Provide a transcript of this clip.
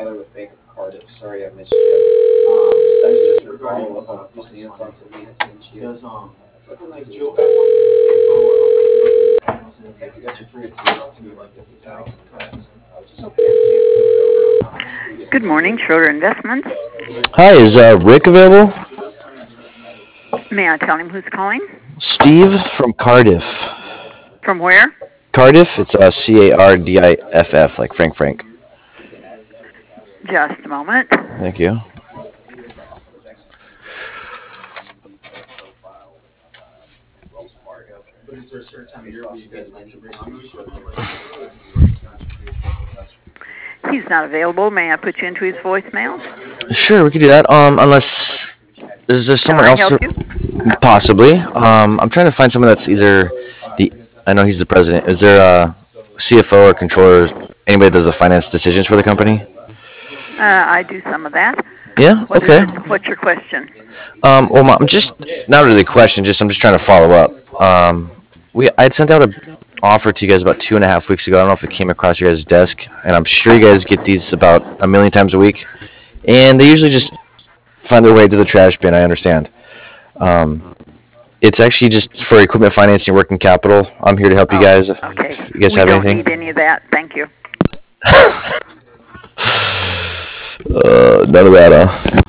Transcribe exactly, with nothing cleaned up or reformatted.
Tyler with Bank of Cardiff. Sorry I missed you. Um, that's just for follow up on just the info on Selena sent you. Does um, it's looking like Joe got one C F O. I think you guys are free to talk to me like fifty thousand. I was just hoping to Good morning, Schroeder Investments. Hi, is uh, Rick available? May I tell him who's calling? Steve from Cardiff. From where? Cardiff, it's uh, C A R D I F F, like Frank Frank. Just a moment. Thank you. He's not available. May I put you into his voicemail? Sure, we could do that. Um, unless is there Can someone I else? help who- you? Possibly. Um, I'm trying to find someone that's either the. I know he's the president. Is there a C F O or controller? Anybody that does the finance decisions for the company? Uh, I do some of that. Yeah. What is Okay. it? What's your question? Um, well, I'm just not really a question. Just I'm just trying to follow up. Um, we I had sent out a offer to you guys about two and a half weeks ago. I don't know if it came across your guys' desk, and I'm sure you guys get these about a million times a week, and they usually just find their way to the trash bin. I understand. Um, it's actually just for equipment financing, working capital. I'm here to help you Oh, guys. okay. If you guys We have don't need anything. any of that. Thank you. Uh, none of that, huh?